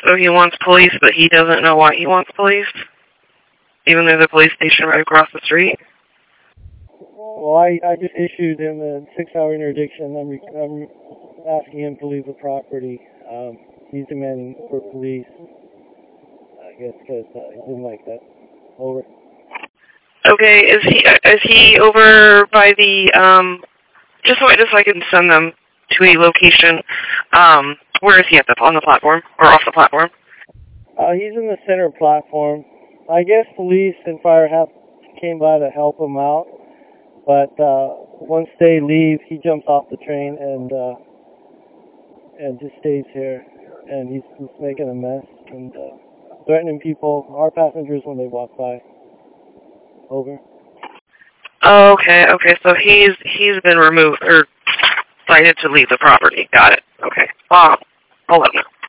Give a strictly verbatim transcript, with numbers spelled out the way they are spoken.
So he wants police, but he doesn't know why he wants police? Even though there's a police station right across the street? Well, I, I just issued him a six-hour interdiction. I'm, I'm asking him to leave the property. Um, he's demanding for police, I guess, because uh, he didn't like that. Over. Okay, is he is he over by the, um, just so, just so I can send them to a location, um, where is he at the, on the platform, or off the platform? Uh, he's in the center platform. I guess police and fire have came by to help him out, but uh, once they leave, he jumps off the train and uh, and just stays here, and he's just making a mess and uh, threatening people, our passengers, when they walk by. Over. Okay, okay, so he's he's been removed, or cited to leave the property. Got it. Okay. Wow. I'll let him know.